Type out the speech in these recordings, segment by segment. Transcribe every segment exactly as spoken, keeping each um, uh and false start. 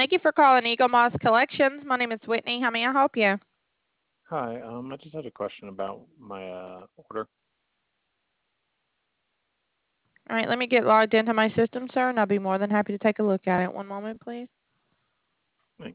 Thank you for calling Eagle Moss Collections. My name is Whitney. How may I help you? Hi, um, I just had a question about my uh, order. All right, let me get logged into my system, sir, and I'll be more than happy to take a look at it. One moment, please. Thanks.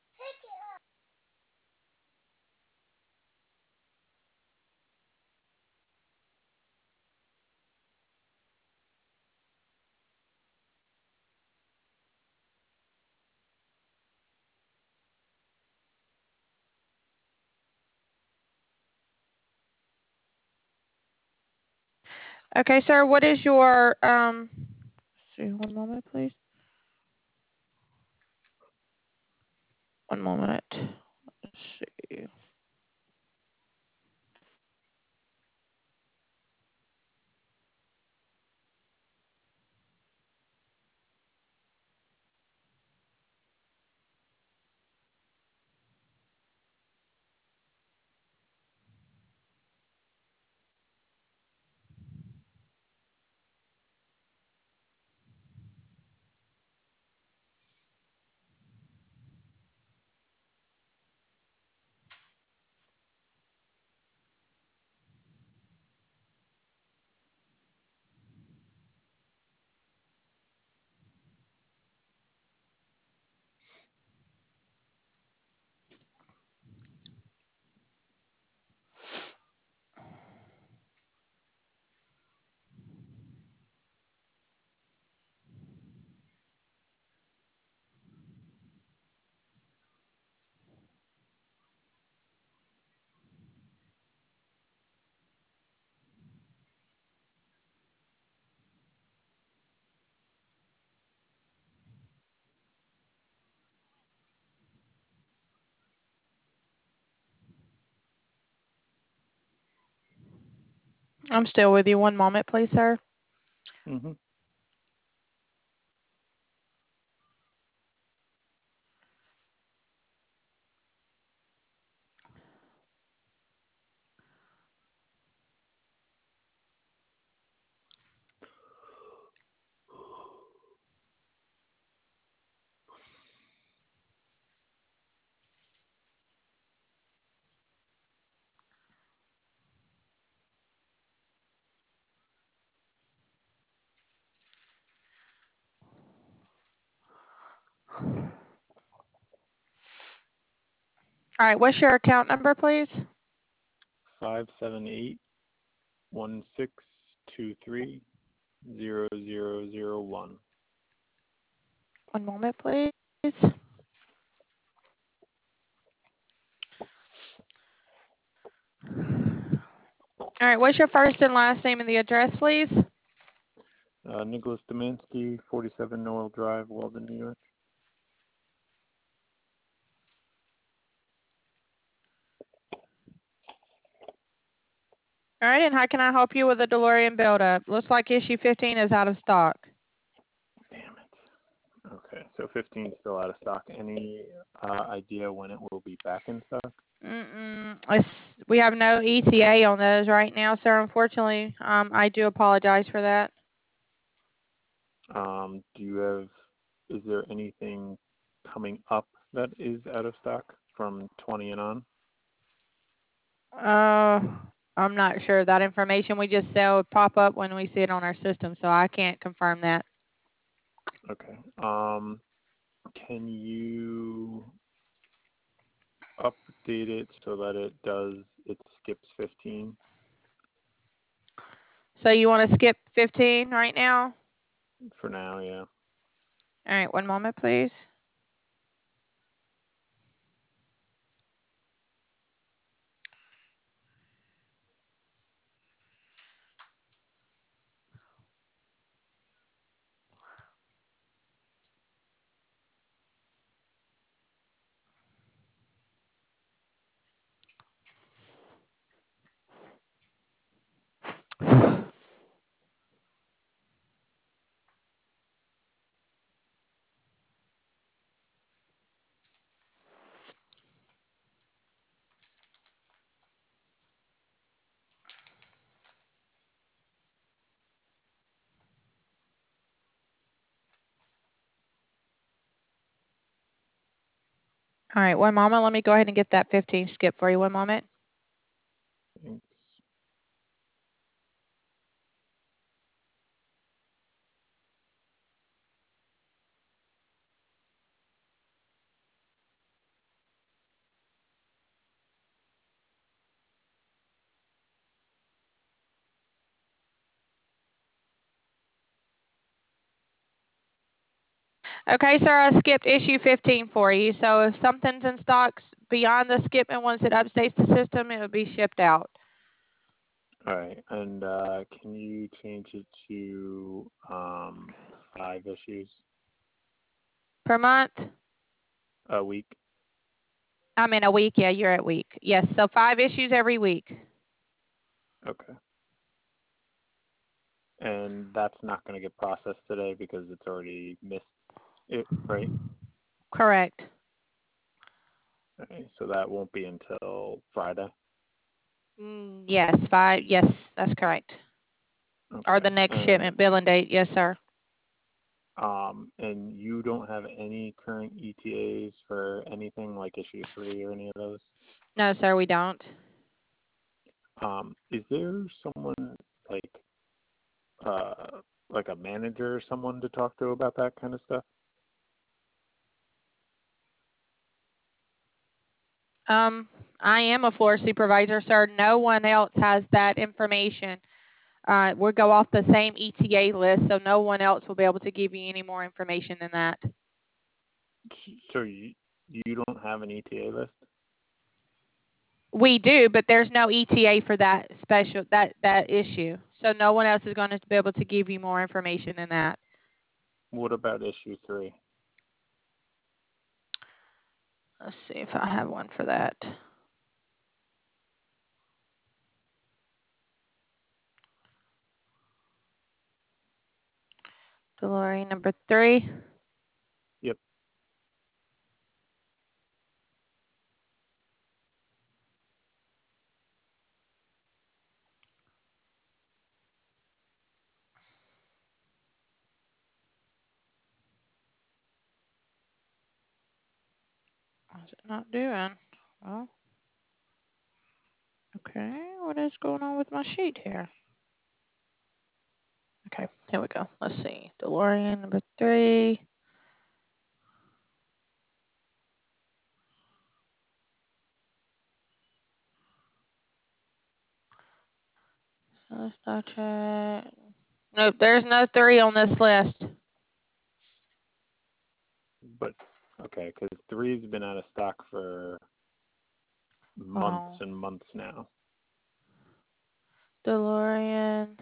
Okay, sir, what is your, um, let's see, one moment, please. One moment. Let's see. I'm still with you. One moment, please, sir. Mm-hmm. All right, what's your account number, please? Five seven eight one six two three zero zero zero one. One moment, please. All right, what's your first and last name and the address, please? Uh, Nicholas Domansky, forty-seven Noel Drive, Weldon, New York. All right, and how can I help you with the DeLorean buildup? Looks like issue fifteen is out of stock. Damn it. Okay, so fifteen is still out of stock. Any uh, idea when it will be back in stock? Mm-mm. It's, we have no E T A on those right now, sir. Unfortunately, um, I do apologize for that. Um, do you have, is there anything coming up that is out of stock from twenty and on? Uh, I'm not sure that information we just sell pop up when we see it on our system, so I can't confirm that. Okay. Um, can you update it so that it does, it skips fifteen? So you want to skip fifteen right now? For now, yeah. All right, one moment, please. All right, one moment. Let me go ahead and get that fifteen skip for you. One moment. Thanks. Okay, sir, I skipped issue fifteen for you. So if something's in stocks beyond the skip and once it updates the system, it would be shipped out. All right, and uh, can you change it to um, five issues Per month? a week? I'm in a week. Yeah, you're at week. Yes, so five issues every week. Okay. And that's not going to get processed today because it's already missed it, right? Correct. Okay, so that won't be until Friday. Mm, yes, five. Yes, that's correct. Okay. Or the next And, shipment billing date. Yes, sir. um, and you don't have any current E T As for anything like issue three or any of those? No, sir, we don't. Um, is there someone like uh, like a manager or someone to talk to about that kind of stuff? Um, I am a floor supervisor, sir. No one else has that information. Uh, we'll go off the same E T A list, so no one else will be able to give you any more information than that. So you you don't have an E T A list? We do, but there's no E T A for that special that that issue. So no one else is going to be able to give you more information than that. What about issue three? Let's see if I have one for that. DeLorean number three. Yep. What's it not doing? Well, okay, what is going on with my sheet here? Okay, here we go. Let's see. DeLorean number three. Let's not check. Nope, there's no three on this list. But okay, because three's been out of stock for months Oh. and months now. DeLorean.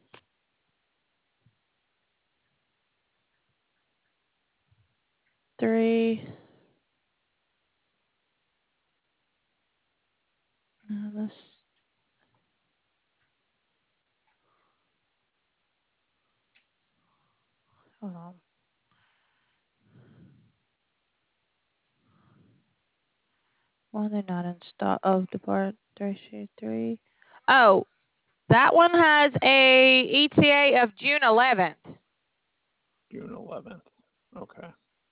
Three. No, this. Hold on. Why they're not in stock? Oh, depart three three. Oh, that one has a E T A of June eleventh. June eleventh. Okay.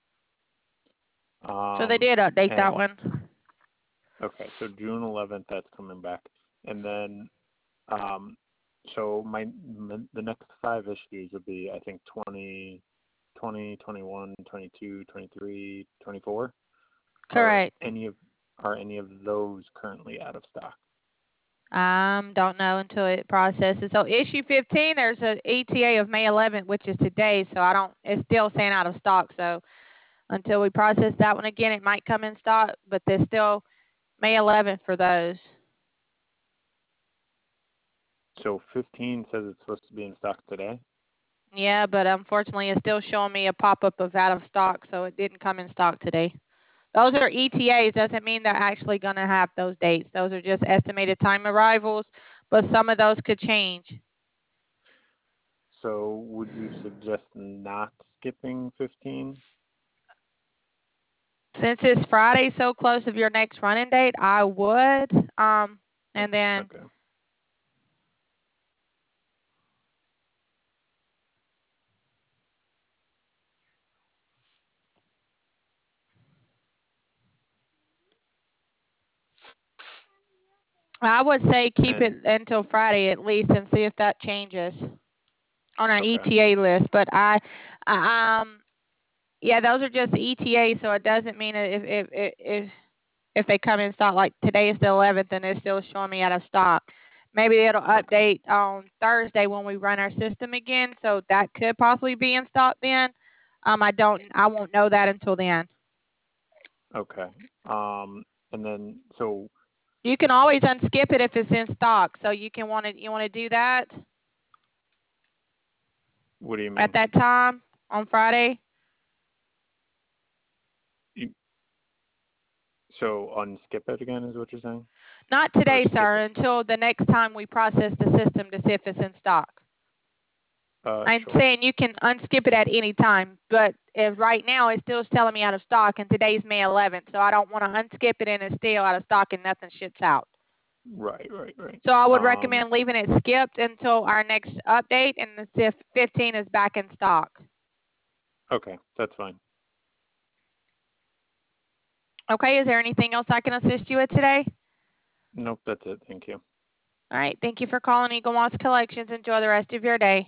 So they Um, did update and, that one. okay, so June eleventh, that's coming back. And then, um, so my, the next five issues would be, I think, twenty, twenty, twenty-one, twenty-two, twenty-three, twenty-four. Correct. Are any of, are any of those currently out of stock? Um, don't know until it processes. So issue fifteen, there's an E T A of May eleventh, which is today. So I don't, it's still saying out of stock. So until we process that one again, it might come in stock, but there's still May eleventh for those. So fifteen says it's supposed to be in stock today? Yeah, but unfortunately, it's still showing me a pop-up of out of stock, so it didn't come in stock today. Those are E T As. Doesn't mean they're actually going to have those dates. Those are just estimated time arrivals, but some of those could change. So would you suggest not skipping fifteen? Since it's Friday so close of your next running date, I would. Um, and then Okay. I would say keep And, it until Friday at least and see if that changes on our okay. E T A list. But I, I um, yeah, those are just E T A, so it doesn't mean if if if if, if they come in stock. Like today is the eleventh and it's still showing me out of stock. Maybe it'll update Okay. on Thursday when we run our system again, so that could possibly be in stock then. Um, I don't, I won't know that until then. Okay. Um, and then so You can always unskip it if it's in stock, so you can want to you want to do that what do you mean? at that time on Friday. You, so unskip it again is what you're saying? Not Or today, skip sir, it? until the next time we process the system to see if it's in stock. Uh, I'm sure. saying you can unskip it at any time, but if right now it's still telling me out of stock, and today's May eleventh, so I don't want to unskip it and it's still out of stock and nothing ships out. Right, right, right. So I would Um, recommend leaving it skipped until our next update and see if fifteen is back in stock. okay, that's fine. Okay, is there anything else I can assist you with today? Nope, that's it. Thank you. All right, thank you for calling Eagle Moss Collections. Enjoy the rest of your day.